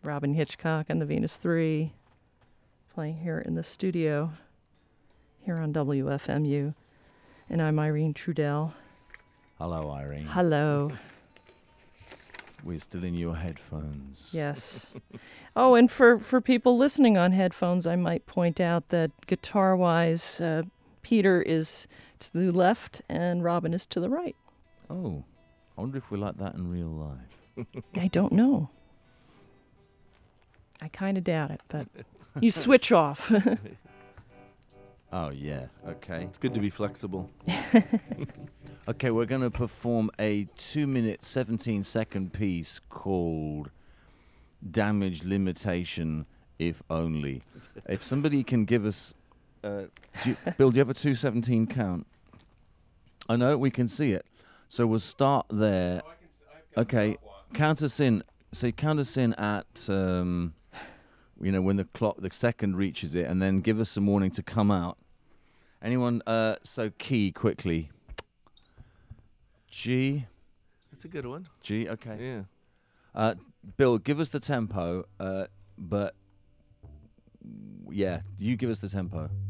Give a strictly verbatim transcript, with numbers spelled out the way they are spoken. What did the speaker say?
Robin Hitchcock and the Venus Three, playing here in the studio, here on W F M U. And I'm Irene Trudell. Hello, Irene. Hello. We're still in your headphones. Yes. Oh, and for, for people listening on headphones, I might point out that guitar-wise, uh, Peter is to the left and Robin is to the right. Oh, I wonder if we're like that in real life. I don't know. I kind of doubt it, but you switch off. Oh, yeah. Okay. It's good to be flexible. Okay, we're going to perform a two minute, seventeen second piece called Damage Limitation, If Only. If somebody can give us... Uh, do you, Bill, do you have a two seventeen count? I know, we can see it. So we'll start there. Oh, I can, I've got Okay, count us in. So count us in at, um, you know, when the clock, the second reaches it, and then give us some warning to come out. Anyone? Uh, so key, quickly. G. That's a good one. G, okay. Yeah. Uh, Bill, give us the tempo, uh, but, yeah, you give us the tempo.